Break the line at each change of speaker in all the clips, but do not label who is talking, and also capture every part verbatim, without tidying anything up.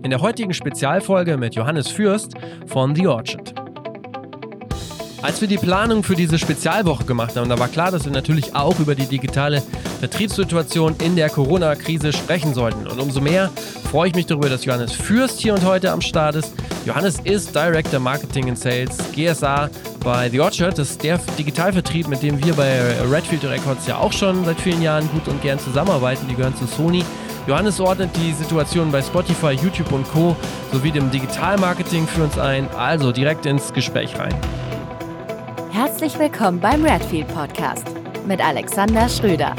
In der heutigen Spezialfolge mit Johannes Fürst von The Orchard. Als wir die Planung für diese Spezialwoche gemacht haben, da war klar, dass wir natürlich auch über die digitale Vertriebssituation in der Corona-Krise sprechen sollten. Und umso mehr freue ich mich darüber, dass Johannes Fürst hier und heute am Start ist. Johannes ist Director Marketing and Sales G S A bei The Orchard. Das ist der Digitalvertrieb, mit dem wir bei Redfield Records ja auch schon seit vielen Jahren gut und gern zusammenarbeiten. Die gehören zu Sony. Johannes ordnet die Situation bei Spotify, YouTube und Co. sowie dem Digitalmarketing für uns ein. Also direkt ins Gespräch rein.
Herzlich willkommen beim Redfield Podcast mit Alexander Schröder.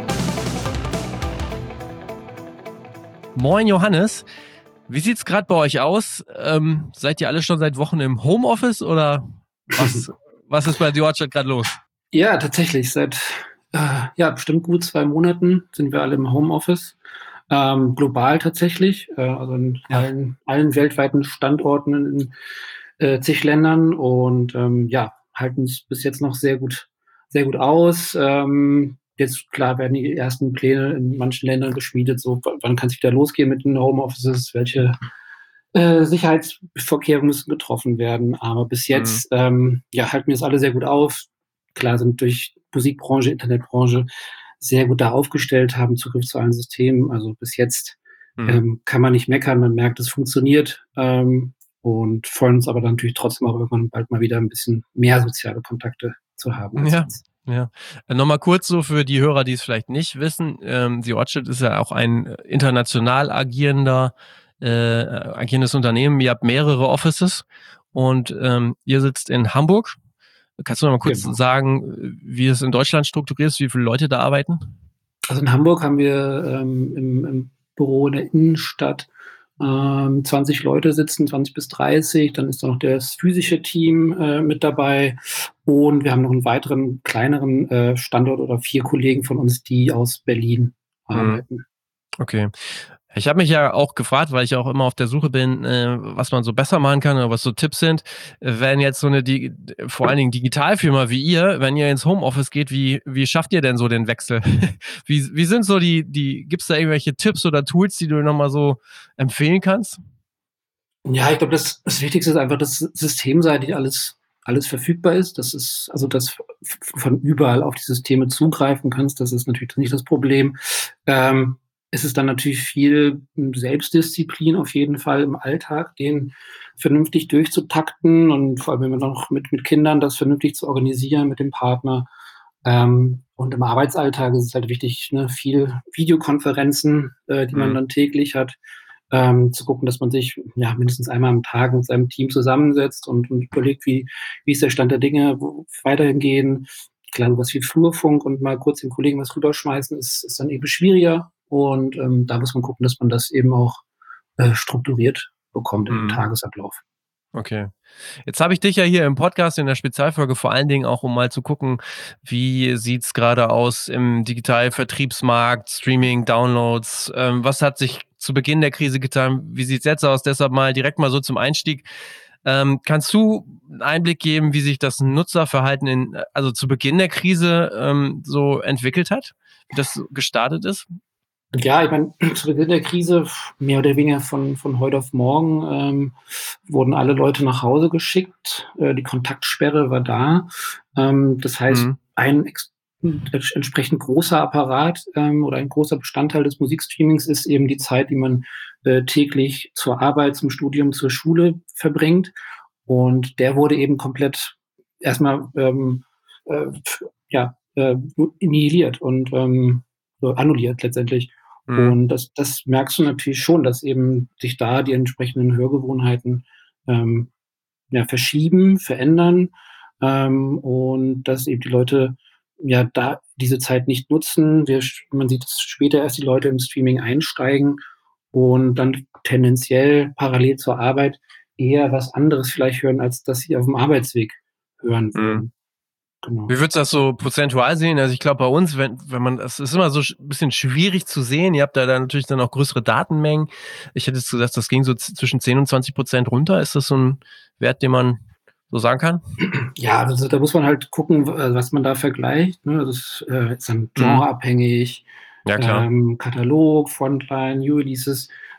Moin Johannes, wie sieht's gerade bei euch aus? Ähm, seid ihr alle schon seit Wochen im Homeoffice oder was, was ist bei The Orchard gerade los?
Ja, tatsächlich. Seit äh, ja bestimmt gut zwei Monaten sind wir alle im Homeoffice. Ähm, global tatsächlich, äh, also in
Ja.
allen, allen weltweiten Standorten in äh, zig Ländern und ähm, ja, halten es bis jetzt noch sehr gut, sehr gut aus. Ähm, jetzt klar werden die ersten Pläne in manchen Ländern geschmiedet, so w- wann kann es wieder losgehen mit den Homeoffices, welche äh, Sicherheitsvorkehrungen müssen getroffen werden. Aber bis jetzt ähm, ja, halten wir es alle sehr gut auf. Klar sind durch Musikbranche, Internetbranche sehr gut da aufgestellt, haben Zugriff zu allen Systemen. Also bis jetzt
Mhm.
ähm, kann man nicht meckern, man merkt, es funktioniert. Ähm, und freuen uns aber dann natürlich trotzdem auch irgendwann bald mal wieder ein bisschen mehr soziale Kontakte zu haben als
Ja,
jetzt.
ja. Äh, Nochmal kurz so für die Hörer, die es vielleicht nicht wissen. Ähm, The Orchard ist ja auch ein äh, international agierender, äh, agierendes Unternehmen. Ihr habt mehrere Offices und ähm, ihr sitzt in Hamburg. Kannst du noch mal kurz
Genau.
sagen, wie es in Deutschland strukturiert ist, wie viele Leute da arbeiten?
Also in Hamburg haben wir ähm, im, im Büro in der Innenstadt ähm, zwanzig Leute sitzen, zwanzig bis dreißig. Dann ist da noch das physische Team äh, mit dabei. Und wir haben noch einen weiteren kleineren äh, Standort oder vier Kollegen von uns, die aus Berlin
Mhm.
arbeiten.
Okay. Ich habe mich ja auch gefragt, weil ich auch immer auf der Suche bin, äh, was man so besser machen kann oder was so Tipps sind. Äh, Wenn jetzt so eine, Di- vor allen Dingen Digitalfirma wie ihr, wenn ihr ins Homeoffice geht, wie, wie schafft ihr denn so den Wechsel? Wie, wie sind so die, die, gibt's da irgendwelche Tipps oder Tools, die du nochmal so empfehlen kannst?
Ja, ich glaube, das, das Wichtigste ist einfach, dass systemseitig alles, alles verfügbar ist. Das ist, also, dass f- von überall auf die Systeme zugreifen kannst. Das ist natürlich nicht das Problem. Ähm, es ist dann natürlich viel Selbstdisziplin auf jeden Fall im Alltag, den vernünftig durchzutakten und vor allem, wenn man noch mit, mit Kindern das vernünftig zu organisieren mit dem Partner. Ähm, und im Arbeitsalltag ist es halt wichtig, ne, viel Videokonferenzen, äh, die man
Mhm.
dann täglich hat, ähm, zu gucken, dass man sich ja mindestens einmal am Tag mit seinem Team zusammensetzt und, und überlegt, wie, wie ist der Stand der Dinge, wo weiterhin gehen. Klar, was wie Flurfunk und mal kurz den Kollegen was rüberschmeißen, ist, ist dann eben schwieriger. Und ähm, da muss man gucken, dass man das eben auch äh, strukturiert bekommt in den
Mhm.
Tagesablauf.
Okay. Jetzt habe ich dich ja hier im Podcast in der Spezialfolge vor allen Dingen auch, um mal zu gucken, wie sieht's gerade aus im Digitalvertriebsmarkt, Streaming, Downloads, ähm, was hat sich zu Beginn der Krise getan, wie sieht's jetzt aus? Deshalb mal direkt mal so zum Einstieg. Ähm, kannst du einen Einblick geben, wie sich das Nutzerverhalten in, also zu Beginn der Krise ähm, so entwickelt hat, wie das gestartet ist?
Ja, ich meine, zu Beginn der Krise, mehr oder weniger von, von heute auf morgen, ähm, wurden alle Leute nach Hause geschickt. Äh, die Kontaktsperre war da. Ähm, das heißt,
Mhm.
ein ex ents- entsprechend großer Apparat ähm, oder ein großer Bestandteil des Musikstreamings ist eben die Zeit, die man äh, täglich zur Arbeit, zum Studium, zur Schule verbringt. Und der wurde eben komplett erstmal ähm, äh, ja, äh, nihiliert und ähm, so annulliert letztendlich.
Mhm.
Und das, das merkst du natürlich schon, dass eben sich da die entsprechenden Hörgewohnheiten ähm, ja, verschieben, verändern ähm, und dass eben die Leute ja da diese Zeit nicht nutzen. Wir, man sieht, dass später erst die Leute im Streaming einsteigen und dann tendenziell parallel zur Arbeit eher was anderes vielleicht hören, als dass sie auf dem Arbeitsweg hören
Mhm.
würden. Genau.
Wie würdest du das so prozentual sehen? Also ich glaube, bei uns, wenn, wenn man, es ist immer so ein bisschen schwierig zu sehen. Ihr habt da dann natürlich dann auch größere Datenmengen. Ich hätte jetzt gesagt, das ging so z- zwischen zehn und zwanzig Prozent runter. Ist das so ein Wert, den man so sagen kann?
Ja, also da muss man halt gucken, w- was man da vergleicht. Ne? Das ist, äh, ist dann
Mhm.
genreabhängig,
Ja, klar.
ähm, Katalog, Frontline, New Releases.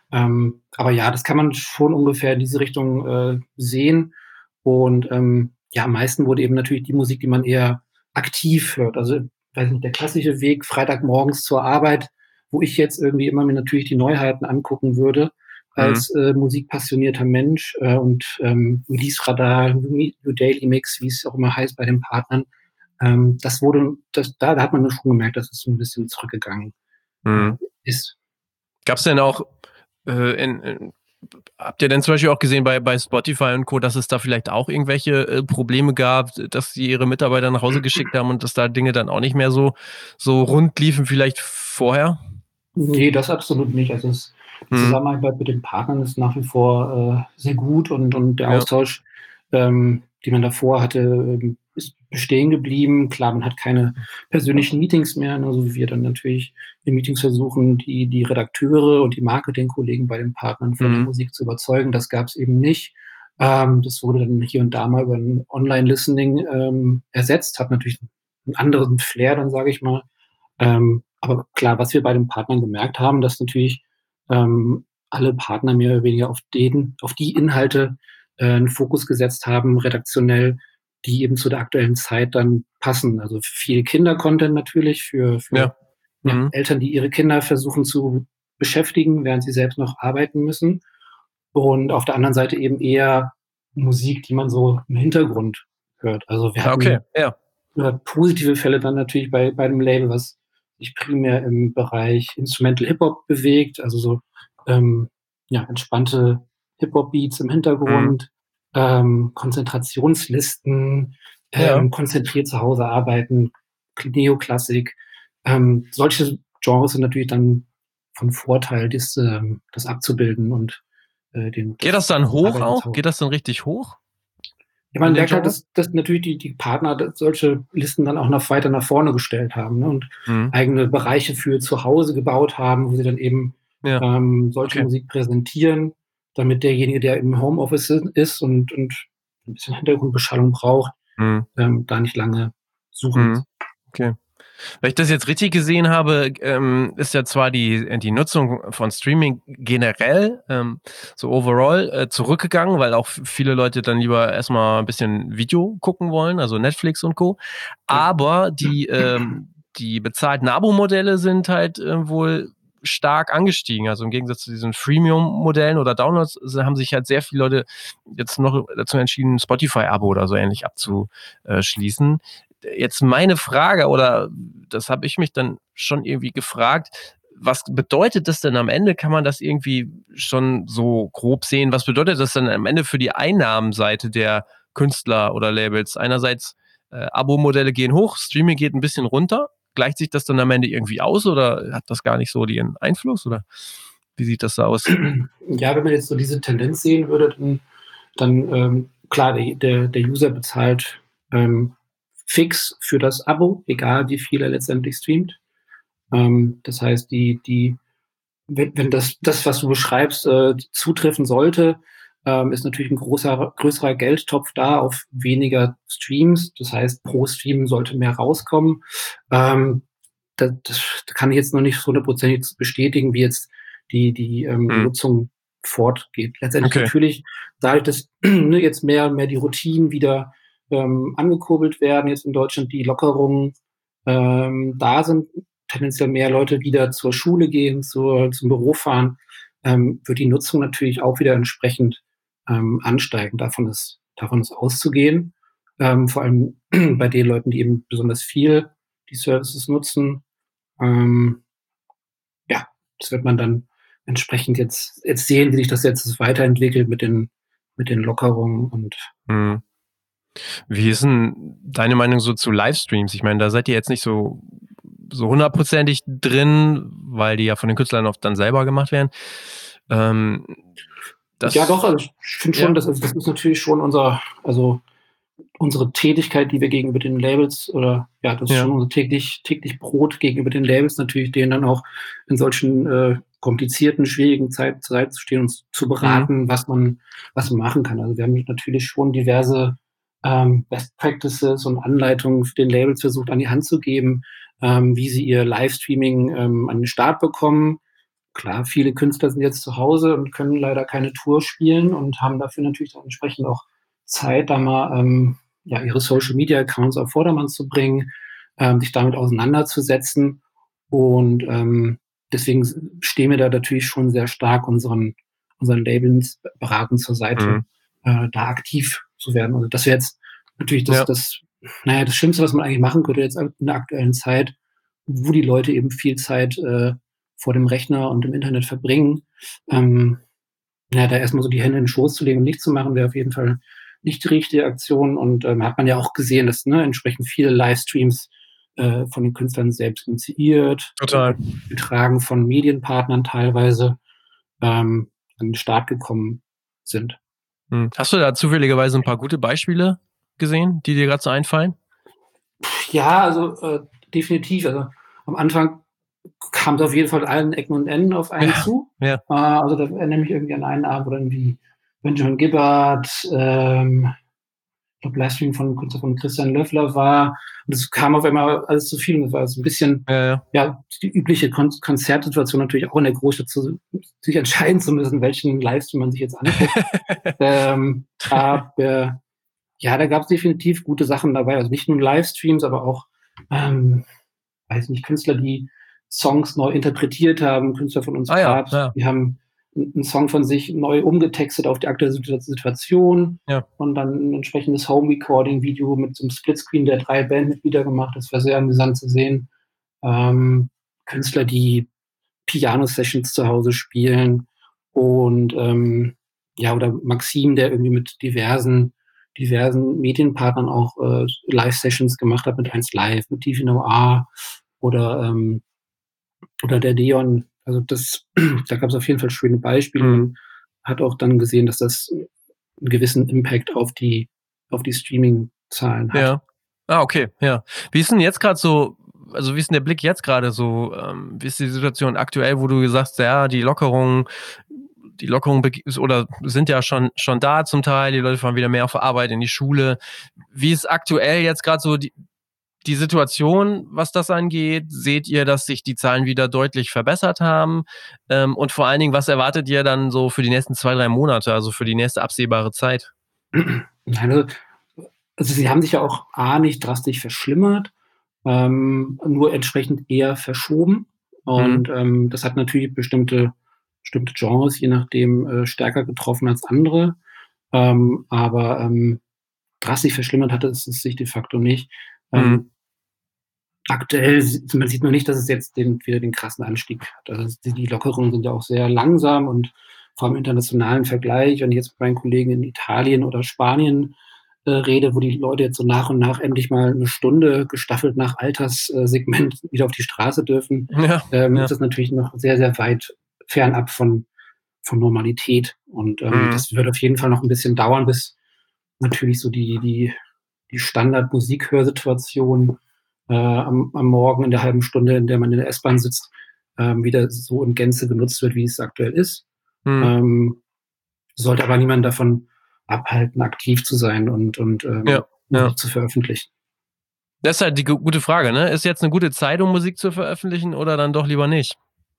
Ähm, aber ja, das kann man schon ungefähr in diese Richtung äh, sehen. Und ähm, ja, am meisten wurde eben natürlich die Musik, die man eher aktiv hört. Also, weiß nicht, der klassische Weg Freitagmorgens zur Arbeit, wo ich jetzt irgendwie immer mir natürlich die Neuheiten angucken würde
Mhm.
als äh, musikpassionierter Mensch äh, und ähm, Release Radar, New Daily Mix, wie es auch immer heißt bei den Partnern. Ähm, das wurde, das, da, da hat man schon gemerkt, dass es so ein bisschen zurückgegangen äh,
Mhm.
ist.
Gab es denn auch, äh, in, in, habt ihr denn zum Beispiel auch gesehen bei, bei Spotify und Co., dass es da vielleicht auch irgendwelche äh, Probleme gab, dass sie ihre Mitarbeiter nach Hause geschickt haben und dass da Dinge dann auch nicht mehr so, so rund liefen vielleicht vorher?
Nee, das absolut nicht. Also es, die
Mhm.
Zusammenarbeit mit den Partnern ist nach wie vor äh, sehr gut und, und der
Ja.
Austausch, ähm, die man davor hatte, ähm, ist bestehen geblieben. Klar, man hat keine persönlichen Meetings mehr, ne, so wie wir dann natürlich in Meetings versuchen, die, die Redakteure und die Marketingkollegen bei den Partnern von der
Mhm.
Musik zu überzeugen. Das gab es eben nicht. Ähm, das wurde dann hier und da mal über ein Online-Listening ähm, ersetzt, hat natürlich einen anderen Flair, dann sage ich mal. Ähm, aber klar, was wir bei den Partnern gemerkt haben, dass natürlich ähm, alle Partner mehr oder weniger auf den, auf die Inhalte äh, einen Fokus gesetzt haben, redaktionell, die eben zu der aktuellen Zeit dann passen. Also viel Kinder-Content natürlich für, für
Ja.
ja,
Mhm.
Eltern, die ihre Kinder versuchen zu beschäftigen, während sie selbst noch arbeiten müssen. Und auf der anderen Seite eben eher Musik, die man so im Hintergrund hört. Also wir
Okay,
hatten
ja.
äh, positive Fälle dann natürlich bei, bei dem Label, was sich primär im Bereich Instrumental Hip-Hop bewegt, also so ähm, ja, entspannte Hip-Hop-Beats im
Mhm.
Hintergrund, ähm, Konzentrationslisten, ähm,
Ja.
konzentriert zu Hause arbeiten, Neoklassik. Ähm, solche Genres sind natürlich dann von Vorteil, das, ähm, das abzubilden und äh, den,
Geht
das,
das dann
das
hoch
Arbeiten zu
auch?
Hause.
Geht das dann richtig hoch
Ja,
in
man
den
merkt halt,
Genres?
dass, dass natürlich die, die Partner da- solche Listen dann auch noch weiter nach vorne gestellt haben, ne, und
Mhm.
eigene Bereiche für zu Hause gebaut haben, wo sie dann eben
Ja.
ähm, solche
Okay.
Musik präsentieren, damit derjenige, der im Homeoffice ist und, und ein bisschen Hintergrundbeschallung braucht,
Mhm.
ähm, da nicht lange suchen
Mhm.
muss.
Okay. Wenn ich das jetzt richtig gesehen habe, ähm, ist ja zwar die, die Nutzung von Streaming generell, ähm, so overall, äh, zurückgegangen, weil auch viele Leute dann lieber erstmal ein bisschen Video gucken wollen, also Netflix und Co.
Ja.
Aber die, ähm, die bezahlten Abo-Modelle sind halt äh, wohl stark angestiegen. Also im Gegensatz zu diesen Freemium-Modellen oder Downloads äh, haben sich halt sehr viele Leute jetzt noch dazu entschieden, ein Spotify-Abo oder so ähnlich abzuschließen. Jetzt meine Frage, oder das habe ich mich dann schon irgendwie gefragt, was bedeutet das denn am Ende? Kann man das irgendwie schon so grob sehen? Was bedeutet das denn am Ende für die Einnahmenseite der Künstler oder Labels? Einerseits äh, Abo-Modelle gehen hoch, Streaming geht ein bisschen runter. Gleicht sich das dann am Ende irgendwie aus oder hat das gar nicht so den Einfluss? Oder wie sieht das da aus?
Ja, wenn man jetzt so diese Tendenz sehen würde, dann, dann ähm, klar, der, der, der User bezahlt ähm, fix für das Abo, egal wie viel er letztendlich streamt. Ähm, das heißt, die, die, wenn, wenn das, das, was du beschreibst, äh, zutreffen sollte, ähm, ist natürlich ein großer, größerer Geldtopf da auf weniger Streams. Das heißt, pro Stream sollte mehr rauskommen. Ähm, das, das kann ich jetzt noch nicht hundertprozentig bestätigen, wie jetzt die, die ähm,
Hm.
Nutzung fortgeht. Letztendlich
Okay.
natürlich, dadurch, dass ne, jetzt mehr und mehr die Routinen wieder ähm, angekurbelt werden, jetzt in Deutschland die Lockerungen ähm, da sind, tendenziell mehr Leute wieder zur Schule gehen, zur, zum Büro fahren, ähm, wird die Nutzung natürlich auch wieder entsprechend ähm, ansteigen. Davon ist, davon ist auszugehen. Ähm, vor allem bei den Leuten, die eben besonders viel die Services nutzen. Ähm, ja, das wird man dann entsprechend jetzt, jetzt sehen, wie sich das jetzt weiterentwickelt mit den, mit den Lockerungen und
Hm. Wie ist denn deine Meinung so zu Livestreams? Ich meine, da seid ihr jetzt nicht so, so hundertprozentig drin, weil die ja von den Künstlern oft dann selber gemacht werden. Ähm,
ja, doch,
das,
also ich finde schon,
ja,
dass, also das ist natürlich schon unser, also unsere Tätigkeit, die wir gegenüber den Labels oder ja, das ist schon
ja,
unser täglich, täglich Brot gegenüber den Labels, natürlich denen dann auch in solchen äh, komplizierten, schwierigen Zeiten zur Seite zu stehen und zu
mhm,
beraten, was man, was man machen kann. Also wir haben natürlich schon diverse ähm, Best Practices und Anleitungen für den Labels versucht an die Hand zu geben, ähm, wie sie ihr Livestreaming ähm, an den Start bekommen. klar, viele Künstler sind jetzt zu Hause und können leider keine Tour spielen und haben dafür natürlich dann entsprechend auch Zeit, da mal ähm, ja, ihre Social-Media-Accounts auf Vordermann zu bringen, ähm, sich damit auseinanderzusetzen. Und ähm, deswegen stehen wir da natürlich schon sehr stark unseren, unseren Labels beratend zur Seite,
Mhm.
äh, da aktiv zu werden. Also das wäre jetzt natürlich das,
Ja.
das, naja, das Schlimmste, was man eigentlich machen könnte jetzt in der aktuellen Zeit, wo die Leute eben viel Zeit äh, vor dem Rechner und im Internet verbringen. Ähm, ja, da erstmal so die Hände in den Schoß zu legen und nichts zu machen, wäre auf jeden Fall nicht die richtige Aktion. Und ähm, hat man ja auch gesehen, dass ne, entsprechend viele Livestreams äh, von den Künstlern selbst initiiert,
Total.
getragen von Medienpartnern teilweise, ähm, an den Start gekommen sind.
Hm. Hast du da zufälligerweise ein paar gute Beispiele gesehen, die dir gerade so einfallen?
Ja, also äh, definitiv. Also am Anfang kam es auf jeden Fall allen Ecken und Enden auf einen
Ja,
zu.
ja.
Äh, also da erinnere ich mich irgendwie an einen Abend, wo dann wie Benjamin Gibbard, ähm, ich glaube Livestream von, von Christian Löffler war. Und es kam auf einmal alles zu viel. Und es war so ein bisschen,
Ja, ja.
ja, die übliche Kon Konzertsituation natürlich auch in der Großstadt, zu, sich entscheiden zu müssen, welchen Livestream man sich jetzt anguckt. ähm, aber ja, da gab es definitiv gute Sachen dabei. Also nicht nur Livestreams, aber auch, ähm, weiß nicht, Künstler, die Songs neu interpretiert haben, Künstler von uns
Ah ja,
gerade,
ja.
die haben einen Song von sich neu umgetextet auf die aktuelle Situation
Ja.
und dann ein entsprechendes Home-Recording-Video mit so einem Splitscreen der drei Bandmitglieder gemacht. Das war sehr amüsant zu sehen. Ähm, Künstler, die Piano-Sessions zu Hause spielen und ähm, ja, oder Maxim, der irgendwie mit diversen diversen Medienpartnern auch äh, Live-Sessions gemacht hat, mit eins Live, mit T V Noir oder ähm, oder der Deon. Also das, da gab es auf jeden Fall schöne Beispiele.
Mhm.
Man hat auch dann gesehen, dass das einen gewissen Impact auf die auf die Streaming-Zahlen hat.
Ja. Ah, okay, ja. Wie ist denn jetzt gerade so, also wie ist denn der Blick jetzt gerade so, ähm, wie ist die Situation aktuell, wo du sagst, ja, die Lockerungen, die Lockerungen beg- oder sind ja schon, schon da zum Teil, die Leute fahren wieder mehr auf Arbeit, in die Schule. Wie ist aktuell jetzt gerade so die, die Situation, was das angeht? Seht ihr, dass sich die Zahlen wieder deutlich verbessert haben? Ähm, und vor allen Dingen, was erwartet ihr dann so für die nächsten zwei, drei Monate, also für die nächste absehbare Zeit?
Also, also sie haben sich ja auch A nicht drastisch verschlimmert, ähm, nur entsprechend eher verschoben.
Mhm.
Und ähm, das hat natürlich bestimmte, bestimmte Genres, je nachdem, äh, stärker getroffen als andere. Ähm, aber ähm, drastisch verschlimmert hatte es sich de facto nicht.
Mhm.
Ähm, aktuell sieht man sieht noch nicht, dass es jetzt den, wieder den krassen Anstieg hat. Also die, die Lockerungen sind ja auch sehr langsam und vor allem im internationalen Vergleich, wenn ich jetzt mit meinen Kollegen in Italien oder Spanien äh, rede, wo die Leute jetzt so nach und nach endlich mal eine Stunde gestaffelt nach Alterssegment wieder auf die Straße dürfen,
Ja,
ähm,
ja.
ist das natürlich noch sehr, sehr weit fernab von, von Normalität. Und ähm,
Mhm.
das wird auf jeden Fall noch ein bisschen dauern, bis natürlich so die, die, die Standard-Musikhörsituation äh, am, am Morgen in der halben Stunde, in der man in der S-Bahn sitzt, ähm, wieder so in Gänze genutzt wird, wie es aktuell ist.
Mhm.
Ähm, sollte aber niemand davon abhalten, aktiv zu sein und, und ähm,
Ja, ja.
Musik zu veröffentlichen.
Das ist halt die gu- gute Frage, ne? Ist jetzt eine gute Zeit, um Musik zu veröffentlichen oder dann doch lieber nicht?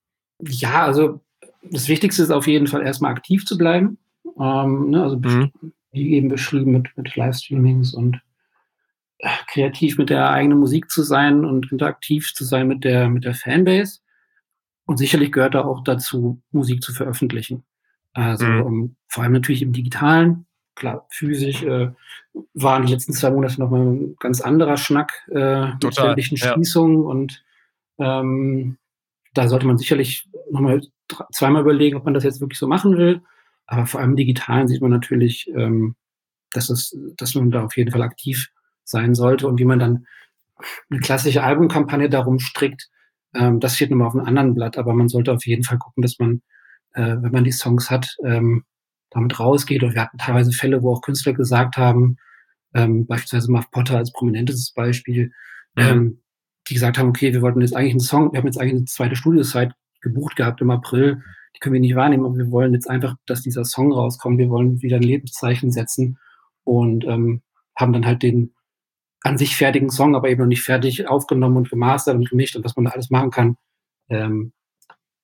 Ja, also das Wichtigste ist auf jeden Fall erstmal aktiv zu bleiben. Ähm, ne, also
Mhm.
wie eben beschrieben mit, mit Livestreamings und äh, kreativ mit der eigenen Musik zu sein und interaktiv zu sein mit der, mit der Fanbase. Und sicherlich gehört da auch dazu, Musik zu veröffentlichen. Also
Mhm.
ähm, vor allem natürlich im Digitalen. Klar, physisch äh, waren die letzten zwei Monate nochmal ein ganz anderer Schnack äh, mit
Total,
sämtlichen
ja.
Schließungen und ähm, da sollte man sicherlich nochmal zweimal überlegen, ob man das jetzt wirklich so machen will. Aber vor allem im Digitalen sieht man natürlich, ähm, dass, es, dass man da auf jeden Fall aktiv sein sollte und wie man dann eine klassische Albumkampagne darum strickt, ähm, das steht nochmal auf einem anderen Blatt, aber man sollte auf jeden Fall gucken, dass man, äh, wenn man die Songs hat, ähm, damit rausgeht. Und wir hatten teilweise Fälle, wo auch Künstler gesagt haben, ähm, beispielsweise Muff Potter als prominentes Beispiel,
Mhm.
ähm, die gesagt haben, okay, wir wollten jetzt eigentlich einen Song, wir haben jetzt eigentlich eine zweite Studiozeit gebucht gehabt im April, die können wir nicht wahrnehmen, aber wir wollen jetzt einfach, dass dieser Song rauskommt, wir wollen wieder ein Lebenszeichen setzen und ähm, haben dann halt den an sich fertigen Song, aber eben noch nicht fertig aufgenommen und gemastert und gemischt und was man da alles machen kann, ähm,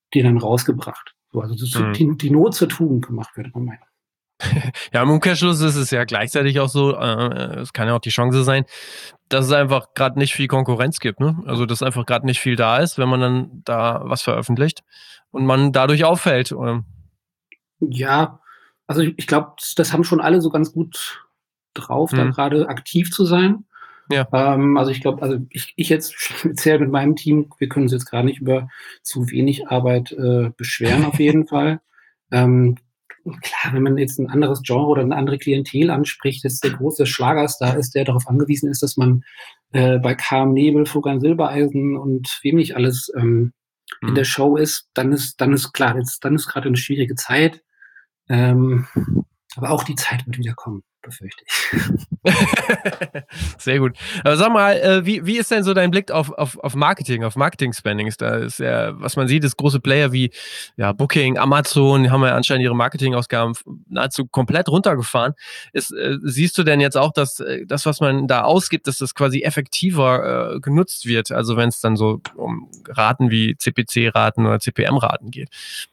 die dann rausgebracht. So, also das, mhm. die, die Not zur Tugend gemacht, würde man meinen.
Ja, im Umkehrschluss ist es ja gleichzeitig auch so, äh, es kann ja auch die Chance sein, dass es einfach gerade nicht viel Konkurrenz gibt, ne? Also dass einfach gerade nicht viel da ist, wenn man dann da was veröffentlicht und man dadurch auffällt. Oder?
Ja, also ich, ich glaube, das haben schon alle so ganz gut drauf, mhm. da gerade aktiv zu sein.
Ja.
Ähm, also ich glaube, also ich, ich jetzt speziell mit meinem Team, wir können uns jetzt gerade nicht über zu wenig Arbeit äh, beschweren, auf jeden Fall. Ähm, Klar, wenn man jetzt ein anderes Genre oder eine andere Klientel anspricht, dass der große Schlagerstar ist, der darauf angewiesen ist, dass man äh, bei Carmen Nebel, Florian Silbereisen und wem nicht alles ähm, mhm. in der Show ist, dann ist, dann ist klar, jetzt, dann ist gerade eine schwierige Zeit. Ähm, aber auch die Zeit wird wieder kommen, befürchte ich.
Sehr gut. Aber sag mal, äh, wie, wie ist denn so dein Blick auf, auf, auf Marketing, auf Marketing-Spendings? Da ist ja, was man sieht, ist große Player wie ja, Booking, Amazon, die haben ja anscheinend ihre Marketingausgaben nahezu komplett runtergefahren. Ist, äh, siehst du denn jetzt auch, dass äh, das, was man da ausgibt, dass das quasi effektiver äh, genutzt wird? Also wenn es dann so um Raten wie C P C-Raten oder C P M-Raten geht?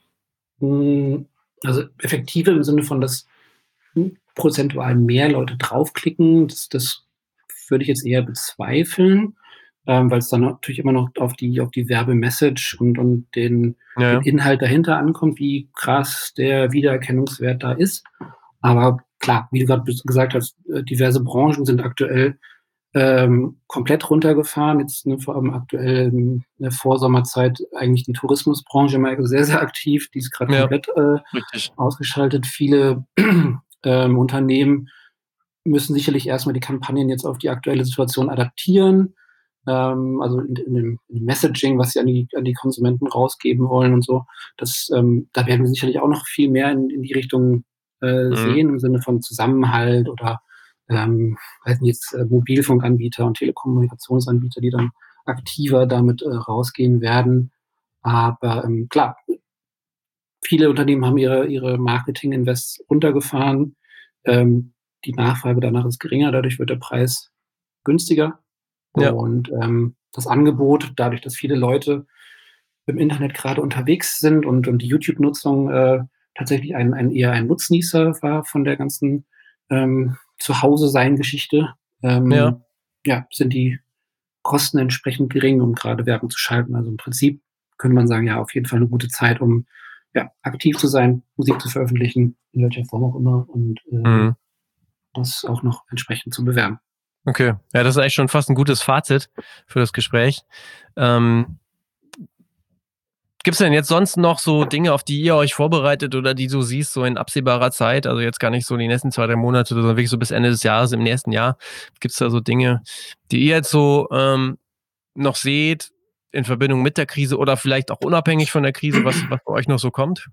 Also effektiver im Sinne von, dass prozentual mehr Leute draufklicken, das, das würde ich jetzt eher bezweifeln, ähm, weil es dann natürlich immer noch auf die, auf die Werbemessage und, und den, ja. den Inhalt dahinter ankommt, wie krass der Wiedererkennungswert da ist. Aber klar, wie du gerade gesagt hast, diverse Branchen sind aktuell ähm, komplett runtergefahren. Jetzt ne, vor allem aktuell in der Vorsommerzeit eigentlich die Tourismusbranche immer sehr, sehr aktiv. Die ist gerade ja. komplett äh, ausgeschaltet. Viele Ähm, Unternehmen müssen sicherlich erstmal die Kampagnen jetzt auf die aktuelle Situation adaptieren, ähm, also in, in, dem, in dem Messaging, was sie an die, an die Konsumenten rausgeben wollen und so. Das, ähm, da werden wir sicherlich auch noch viel mehr in, in die Richtung äh, mhm. sehen, im Sinne von Zusammenhalt oder ähm, weiß nicht, jetzt äh, Mobilfunkanbieter und Telekommunikationsanbieter, die dann aktiver damit äh, rausgehen werden. Aber ähm, klar, viele Unternehmen haben ihre, ihre Marketing-Invests runtergefahren. Ähm, die Nachfrage danach ist geringer, dadurch wird der Preis günstiger. Ja. Und ähm, das Angebot, dadurch, dass viele Leute im Internet gerade unterwegs sind und, und die YouTube-Nutzung äh, tatsächlich ein, ein eher ein Nutznießer war von der ganzen ähm, Zuhause-Sein-Geschichte, ähm, ja. ja, sind die Kosten entsprechend gering, um gerade Werbung zu schalten. Also im Prinzip könnte man sagen, ja, auf jeden Fall eine gute Zeit, um ja, aktiv zu sein, Musik zu veröffentlichen, in welcher Form auch immer, und äh, mhm. das auch noch entsprechend zu bewerben.
Okay, ja, das ist eigentlich schon fast ein gutes Fazit für das Gespräch. Ähm, Gibt es denn jetzt sonst noch so Dinge, auf die ihr euch vorbereitet oder die du siehst, so in absehbarer Zeit, also jetzt gar nicht so die nächsten zwei, drei Monate, sondern wirklich so bis Ende des Jahres, im nächsten Jahr, gibt es da so Dinge, die ihr jetzt so ähm, noch seht, in Verbindung mit der Krise oder vielleicht auch unabhängig von der Krise, was, was bei euch noch so kommt?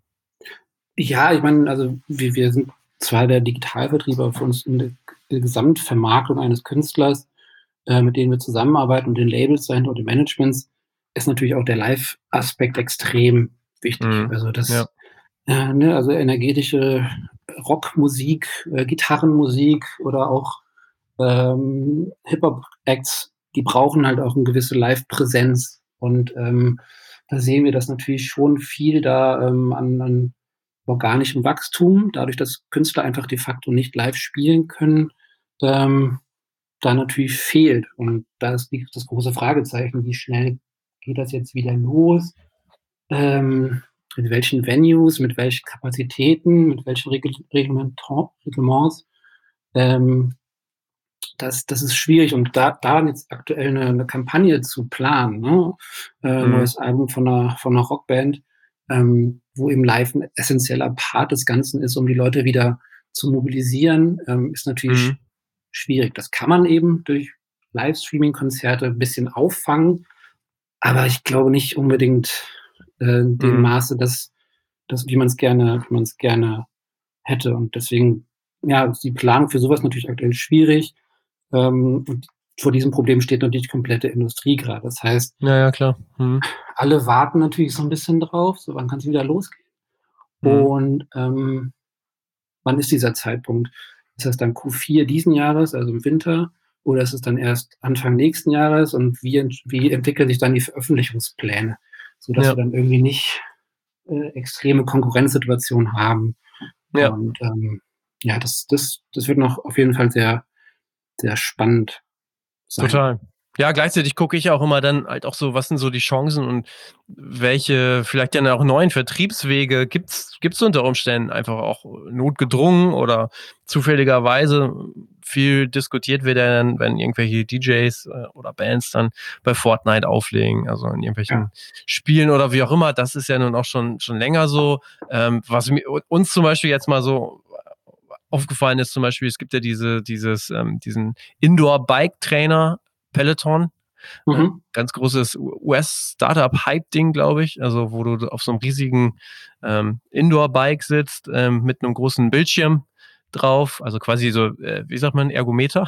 Ja, ich meine, also wir, wir sind zwar der Digitalvertrieber, für uns in der, der Gesamtvermarktung eines Künstlers, äh, mit denen wir zusammenarbeiten und den Labels dahinter und den Managements, ist natürlich auch der Live-Aspekt extrem wichtig. Mhm. Also das, ja. äh, ne, also energetische Rockmusik, äh, Gitarrenmusik oder auch ähm, Hip-Hop-Acts, die brauchen halt auch eine gewisse Live-Präsenz. Und ähm, da sehen wir, dass natürlich schon viel da ähm, an, an organischem Wachstum, dadurch, dass Künstler einfach de facto nicht live spielen können, ähm, da natürlich fehlt. Und da ist die, das große Fragezeichen, wie schnell geht das jetzt wieder los? Ähm, in welchen Venues, mit welchen Kapazitäten, mit welchen Regl- Reglement- Reglements? Ähm, Das, das ist schwierig, und da, da jetzt aktuell eine, eine Kampagne zu planen, ne? äh, mhm. neues Album von einer, von einer Rockband, ähm, wo eben live ein essentieller Part des Ganzen ist, um die Leute wieder zu mobilisieren, ähm, ist natürlich mhm. schwierig. Das kann man eben durch Livestreaming-Konzerte ein bisschen auffangen, aber ich glaube nicht unbedingt äh, in dem mhm. Maße, dass, dass wie man es gerne, wie man es gerne hätte. Und deswegen, ja, ist die Planung für sowas natürlich aktuell schwierig. Ähm, und vor diesem Problem steht natürlich die komplette Industrie gerade. Das heißt,
ja, ja, klar. Mhm.
alle warten natürlich so ein bisschen drauf, so wann kann es wieder losgehen. Mhm. Und ähm, wann ist dieser Zeitpunkt? Ist das dann Q vier diesen Jahres, also im Winter, oder ist es dann erst Anfang nächsten Jahres? Und wie, ent- wie entwickeln sich dann die Veröffentlichungspläne, sodass ja. wir dann irgendwie nicht äh, extreme Konkurrenzsituation haben.
Ja.
Und ähm, ja, das, das, das wird noch auf jeden Fall sehr, sehr spannend sein.
Total. Ja, gleichzeitig gucke ich auch immer dann halt auch so, was sind so die Chancen und welche vielleicht dann auch neuen Vertriebswege gibt's gibt's unter Umständen einfach auch notgedrungen oder zufälligerweise. Viel diskutiert wird ja dann, wenn irgendwelche D Js äh, oder Bands dann bei Fortnite auflegen, also in irgendwelchen
Ja.
Spielen oder wie auch immer. Das ist ja nun auch schon schon länger so. Ähm, was mir, uns zum Beispiel jetzt mal so aufgefallen ist, zum Beispiel, es gibt ja diese dieses ähm, diesen Indoor-Bike-Trainer Peloton.
Mhm.
Äh, ganz großes U S-Startup-Hype-Ding, glaube ich. Also, wo du auf so einem riesigen ähm, Indoor-Bike sitzt, ähm, mit einem großen Bildschirm drauf. Also quasi so, äh, wie sagt man, Ergometer,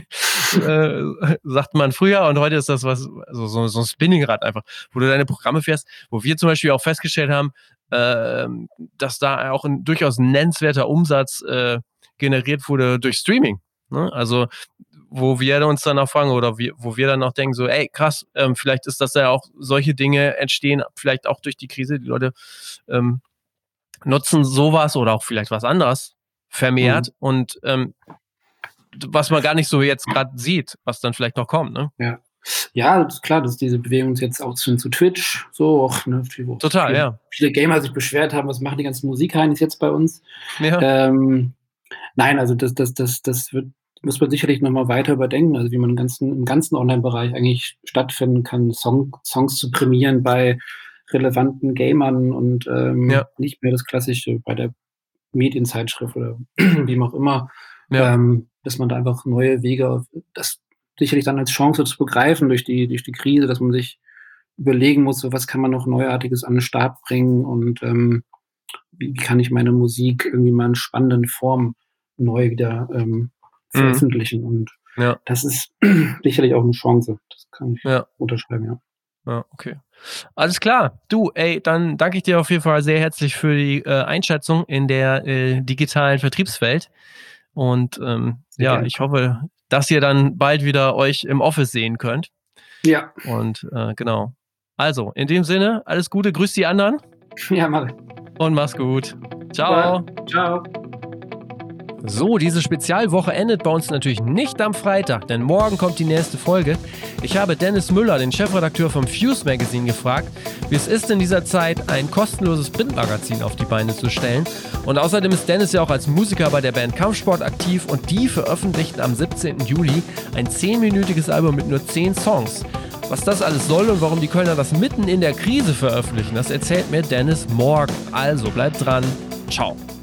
äh, sagt man früher. Und heute ist das was, also so, so ein Spinningrad einfach, wo du deine Programme fährst, wo wir zum Beispiel auch festgestellt haben, äh, dass da auch ein durchaus nennenswerter Umsatz äh, generiert wurde durch Streaming. Ne? Also, wo wir uns dann auch fragen oder wir, wo wir dann auch denken, so, ey, krass, ähm, vielleicht ist das ja auch, solche Dinge entstehen, vielleicht auch durch die Krise. Die Leute ähm, nutzen sowas oder auch vielleicht was anderes vermehrt mhm. und ähm, was man gar nicht so jetzt gerade sieht, was dann vielleicht noch kommt, ne?
Ja. Ja, das ist klar, dass diese Bewegung jetzt auch zu, zu Twitch so, auch, ne, wo
Total,
viele,
ja.
viele Gamer sich beschwert haben, was machen die ganzen Musikheinis jetzt bei uns?
Ja.
Ähm, nein, also das, das, das, das wird muss man sicherlich nochmal weiter überdenken, also wie man im ganzen, im ganzen Online-Bereich eigentlich stattfinden kann, Song, Songs zu prämieren bei relevanten Gamern und ähm,
ja.
nicht mehr das Klassische bei der Medienzeitschrift oder wie auch immer,
ja.
ähm, dass man da einfach neue Wege, das sicherlich dann als Chance zu begreifen durch die, durch die Krise, dass man sich überlegen muss, so was kann man noch Neuartiges an den Start bringen und ähm, wie, wie kann ich meine Musik irgendwie mal in spannenden Formen neu wieder ähm, veröffentlichen. Mhm. Und
ja.
das ist sicherlich auch eine Chance. Das kann ich
ja.
unterschreiben, ja.
Ja, okay. Alles klar. Du, ey, dann danke ich dir auf jeden Fall sehr herzlich für die äh, Einschätzung in der äh, digitalen Vertriebswelt. Und ähm, ja, gerne. Ich hoffe, dass ihr dann bald wieder euch im Office sehen könnt.
Ja.
Und äh, genau. Also, in dem Sinne, alles Gute, grüß die anderen.
Ja, mach ich.
Und mach's gut. Ciao.
Ja, ciao.
So, diese Spezialwoche endet bei uns natürlich nicht am Freitag, denn morgen kommt die nächste Folge. Ich habe Dennis Müller, den Chefredakteur vom Fuse Magazine, gefragt, wie es ist in dieser Zeit, ein kostenloses Printmagazin auf die Beine zu stellen. Und außerdem ist Dennis ja auch als Musiker bei der Band Kampfsport aktiv und die veröffentlichten am siebzehnten Juli ein zehnminütiges Album mit nur zehn Songs. Was das alles soll und warum die Kölner das mitten in der Krise veröffentlichen, das erzählt mir Dennis morgen. Also bleibt dran. Ciao.